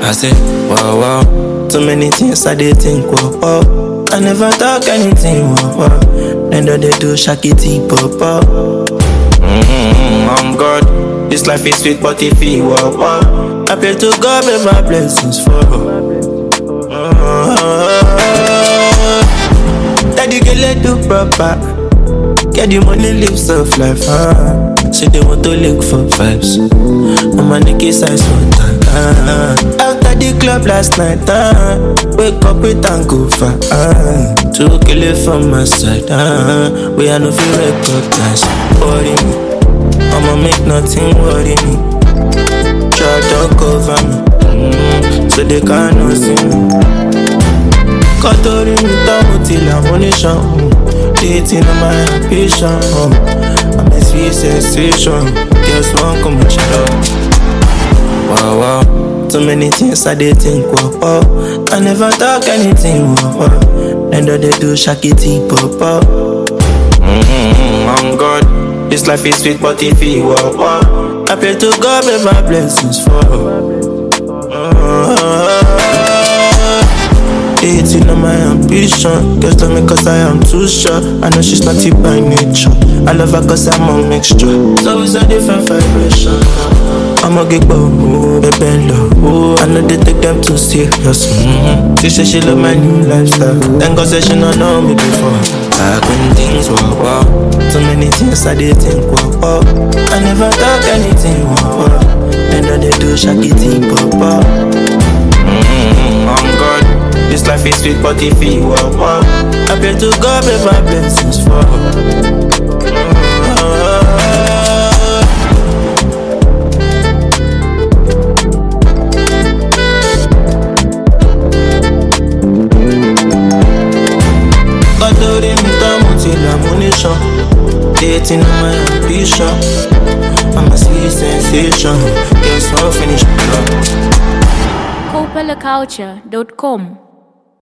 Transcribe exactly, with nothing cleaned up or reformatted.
I say, wow, wow. Too many things I did think, wow, wow. I never talk anything, wow, wow. Then they do shakity, pop, pop. Mm-hmm, I'm God. This life is sweet, but if you, wow, wow. I pray to God, make my blessings fall. Daddy girl, let do proper. Get the money, live soft life, huh? Say they want to look for vibes. I'm a Nicky size one time, uh. After the club last night, uh. Wake up with and go far, uh. Two kill it from my side, uh. We are no feel recognize. Worry me, I'ma make nothing worry me. Try to cover me, mm. So they cannot see me. Kotori mi tamu till ammunition. Dating on my ambition. I'm a sweet sensation. Guess one come with love. Wow, wow. Too many things I did think, wow, wow. I never talk anything, wow, wow. Then they do shakity, pop, pop. Mm-hmm, I'm God. This life is sweet, but if you, wow, wow. I pray to God, make my blessings fall. Dating on my ambition. Girls tell me cause I am too short. I know she's not it by nature. I love her cause I'm a mixture. So it's a different vibration. I'ma get bold, baby low. I know they take them too serious. Mm-hmm. She say she love my new lifestyle. Then God say she don't know me before. Back when things were wow. Too many things I did think, wow, wow. I never talk anything, wow, wow. And then they do shakity, pop, pop. Mm-hmm, I'm God. This life is sweet, but if you wow, wow. I pray to God, make my blessings fall. God told me to till ammunition. Dating on my ambition. I'm a sweet sensation. Guess I'll finish the love. Copala Culture dot com